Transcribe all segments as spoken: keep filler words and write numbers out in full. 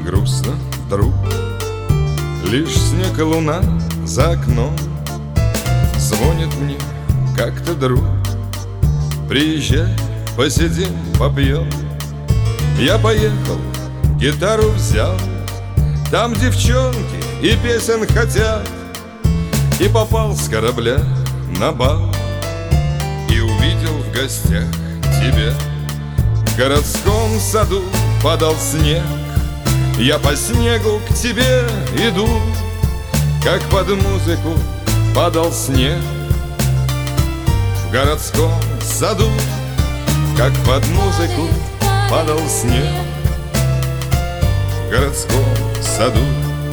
грустно вдруг, лишь снег и луна за окном. Звонит мне как-то друг: приезжай, посидим, попьем. Я поехал, гитару взял, там девчонки и песен хотят. И попал с корабля на бал, и увидел в гостях тебя. В городском саду падал снег, я по снегу к тебе иду, как под музыку падал снег. В городском саду, как под музыку падал снег. В городском саду.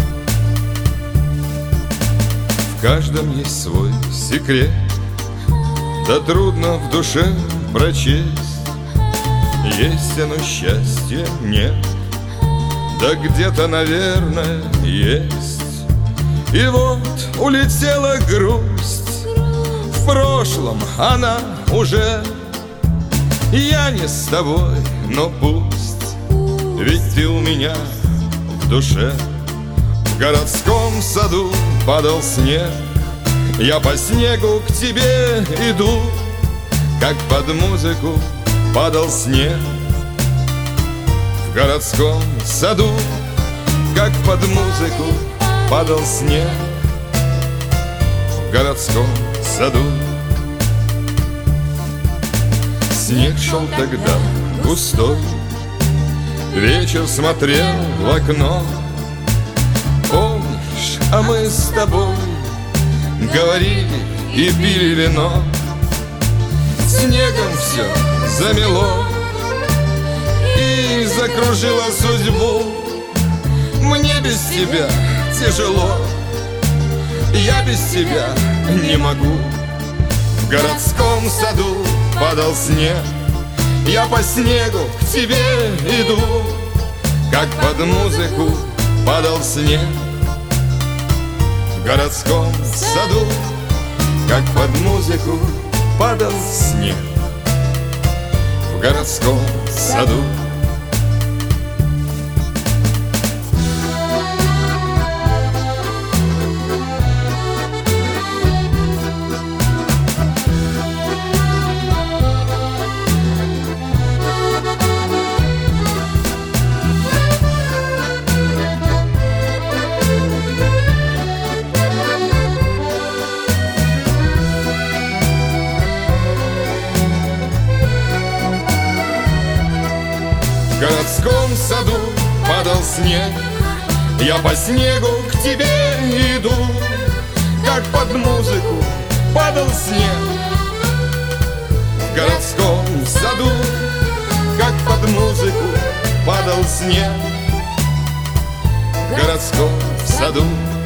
В каждом есть свой секрет, да трудно в душе прочесть. Есть оно, счастья нет, да где-то, наверное, есть. И вот улетела грусть, в прошлом она уже. Я не с тобой, но пусть, ведь ты у меня в душе. В городском саду падал снег, я по снегу к тебе иду, как под музыку падал снег. В городском саду, как под музыку падал снег. В городском саду. Снег шел тогда густой, вечер смотрел в окно. Помнишь, а мы с тобой говорили и пили вино. Снегом все замело и закружило судьбу. Мне без тебя тяжело, я без тебя не могу. В городском саду падал снег, я по снегу к тебе иду, как под музыку падал снег. В городском саду, как под музыку падал снег. В городском саду. В городском саду падал снег, я по снегу к тебе иду, как под музыку падал снег. В городском саду, как под музыку падал снег. В городском саду.